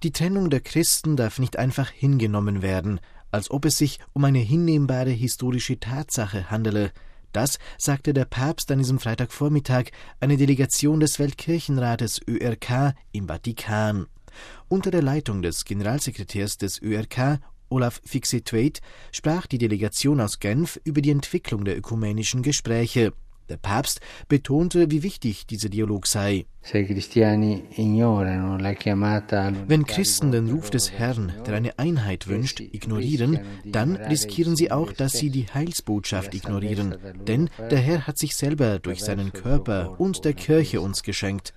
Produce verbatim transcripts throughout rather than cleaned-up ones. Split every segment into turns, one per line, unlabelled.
Die Trennung der Christen darf nicht einfach hingenommen werden, als ob es sich um eine hinnehmbare historische Tatsache handele. Das sagte der Papst an diesem Freitagvormittag einer Delegation des Weltkirchenrates Ö R K im Vatikan. Unter der Leitung des Generalsekretärs des Ö R K, Olaf Fixet-Waite, sprach die Delegation aus Genf über die Entwicklung der ökumenischen Gespräche. Der Papst betonte, wie wichtig dieser Dialog sei. Wenn Christen den Ruf des Herrn, der eine Einheit wünscht, ignorieren, dann riskieren sie auch, dass sie die Heilsbotschaft ignorieren. Denn der Herr hat sich selber durch seinen Körper und der Kirche uns geschenkt.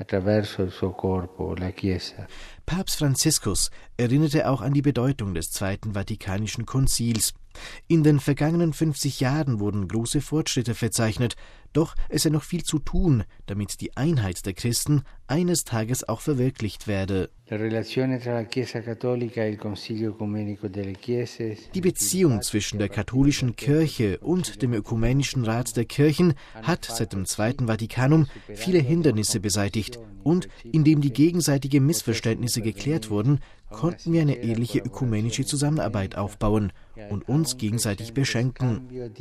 Papst Franziskus erinnerte auch an die Bedeutung des Zweiten Vatikanischen Konzils. In den vergangenen fünfzig Jahren wurden große Fortschritte verzeichnet, doch es sei noch viel zu tun, damit die Einheit der Christen eines Tages auch verwirklicht werde. Die Beziehung zwischen der katholischen Kirche und dem Ökumenischen Rat der Kirchen hat seit dem Zweiten Vatikanum viele Hindernisse beseitigt und indem die gegenseitigen Missverständnisse geklärt wurden, konnten wir eine ehrliche ökumenische Zusammenarbeit aufbauen und uns gegenseitig beschenken.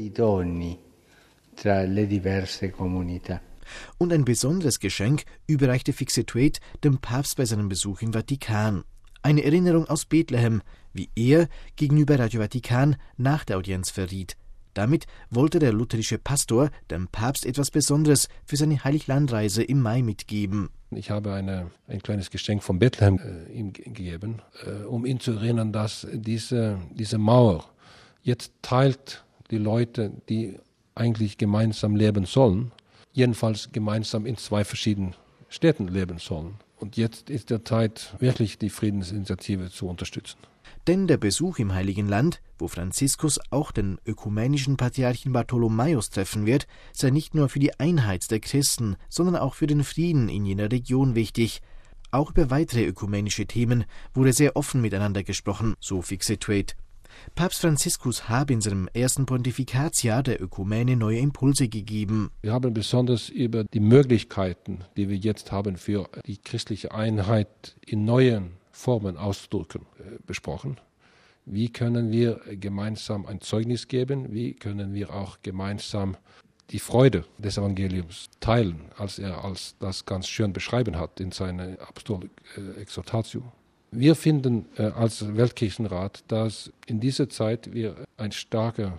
Und ein besonderes Geschenk überreichte Fixet-Waite dem Papst bei seinem Besuch im Vatikan. Eine Erinnerung aus Bethlehem, wie er gegenüber Radio Vatikan nach der Audienz verriet. Damit wollte der lutherische Pastor dem Papst etwas Besonderes für seine Heiliglandreise im Mai mitgeben.
Ich habe eine, ein kleines Geschenk von Bethlehem äh, ihm gegeben, äh, um ihn zu erinnern, dass diese, diese Mauer jetzt teilt die Leute, die eigentlich gemeinsam leben sollen, jedenfalls gemeinsam in zwei verschiedenen Städten leben sollen. Und jetzt ist der Zeit, wirklich die Friedensinitiative zu unterstützen.
Denn der Besuch im Heiligen Land, wo Franziskus auch den ökumenischen Patriarchen Bartholomäus treffen wird, sei nicht nur für die Einheit der Christen, sondern auch für den Frieden in jener Region wichtig. Auch über weitere ökumenische Themen wurde sehr offen miteinander gesprochen, so Fixet-Waite. Papst Franziskus habe in seinem ersten Pontifikatsjahr der Ökumene neue Impulse gegeben.
Wir haben besonders über die Möglichkeiten, die wir jetzt haben, für die christliche Einheit in neuen Formen auszudrücken, besprochen. Wie können wir gemeinsam ein Zeugnis geben? Wie können wir auch gemeinsam die Freude des Evangeliums teilen, als er als das ganz schön beschrieben hat in seiner Apostolik Exhortatio? Wir finden äh, als Weltkirchenrat, dass in dieser Zeit wir einen starken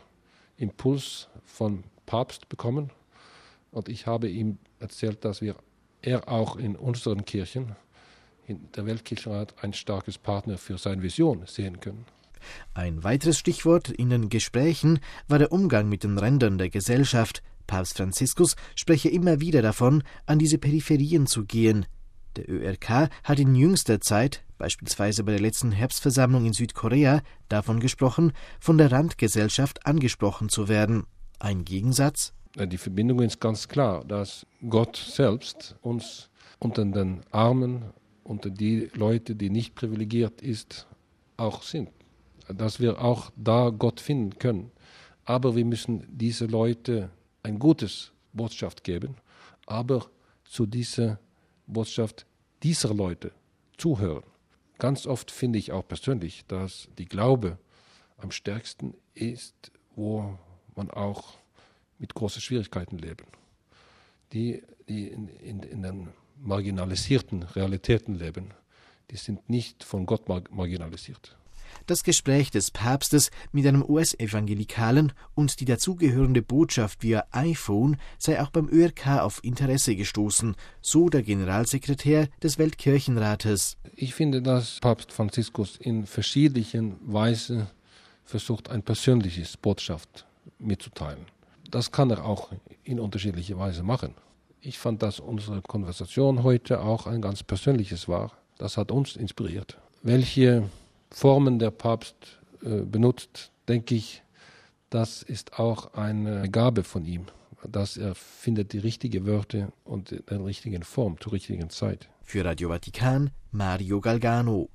Impuls vom Papst bekommen. Und ich habe ihm erzählt, dass wir er auch in unseren Kirchen, in der Weltkirchenrat, ein starkes Partner für seine Vision sehen können.
Ein weiteres Stichwort in den Gesprächen war der Umgang mit den Rändern der Gesellschaft. Papst Franziskus spreche immer wieder davon, an diese Peripherien zu gehen. Der Ö R K hat in jüngster Zeit, beispielsweise bei der letzten Herbstversammlung in Südkorea, davon gesprochen, von der Randgesellschaft angesprochen zu werden. Ein Gegensatz?
Die Verbindung ist ganz klar, dass Gott selbst uns unter den Armen, unter die Leute, die nicht privilegiert ist, auch sind. Dass wir auch da Gott finden können. Aber wir müssen diese Leute ein gutes Botschaft geben, aber zu dieser Botschaft dieser Leute zuhören. Ganz oft finde ich auch persönlich, dass die Glaube am stärksten ist, wo man auch mit großen Schwierigkeiten leben. Die, die in, in, in den marginalisierten Realitäten leben, die sind nicht von Gott mar- marginalisiert.
Das Gespräch des Papstes mit einem U S-Evangelikalen und die dazugehörende Botschaft via iPhone sei auch beim Ö R K auf Interesse gestoßen, so der Generalsekretär des Weltkirchenrates.
Ich finde, dass Papst Franziskus in verschiedenen Weisen versucht, eine persönliche Botschaft mitzuteilen. Das kann er auch in unterschiedlicher Weise machen. Ich fand, dass unsere Konversation heute auch ein ganz persönliches war. Das hat uns inspiriert. Welche Formen der Papst äh, benutzt, denke ich, das ist auch eine Gabe von ihm, dass er findet die richtigen Wörter und die richtige Form zur richtigen Zeit.
Für Radio Vatikan, Mario Galgano.